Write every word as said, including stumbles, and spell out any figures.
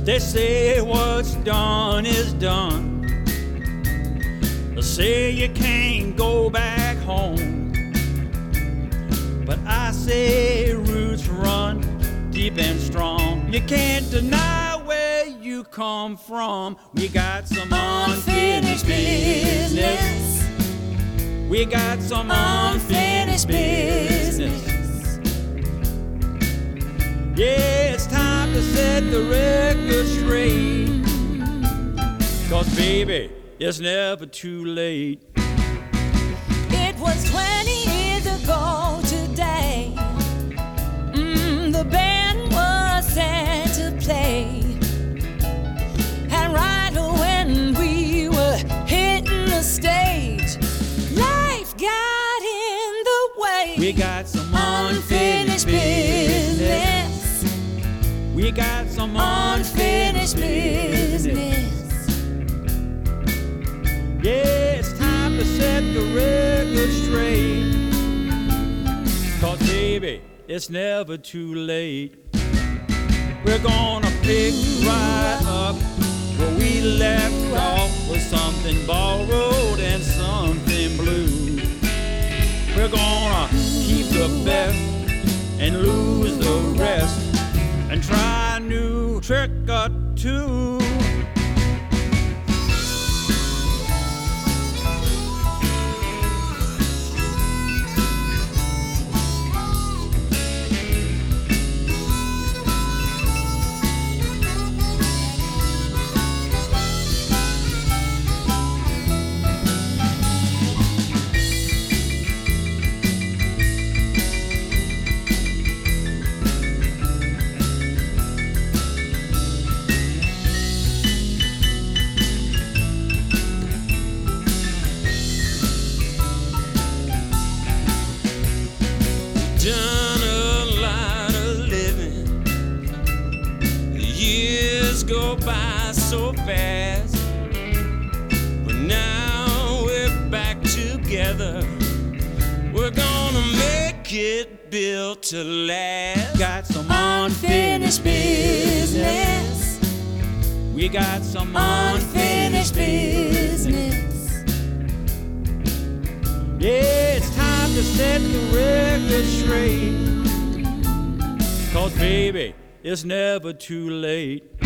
They say what's done is done. They say you can't go back home. But I say roots run deep and strong. You can't deny where you come from. We got some unfinished business. We got some unfinished business. Yeah, it's time to set the record straight. 'Cause baby, it's never too late. It was twenty years ago today. Mm, the band was set to play. And right when we were hitting the stage, life got in the way. We got some unfinished business. We got some unfinished business. Yeah, it's time to set the record straight. 'Cause baby, it's never too late. We're gonna pick right up where we left off with something borrowed and something blue. We're gonna keep the best and lose the rest and try a new trick or two. Done a lot of living. The years go by so fast, but now we're back together. We're gonna make it built to last. Got some unfinished business. We got some unfinished business. Yeah, it's time to set the record straight. 'Cause baby, it's never too late.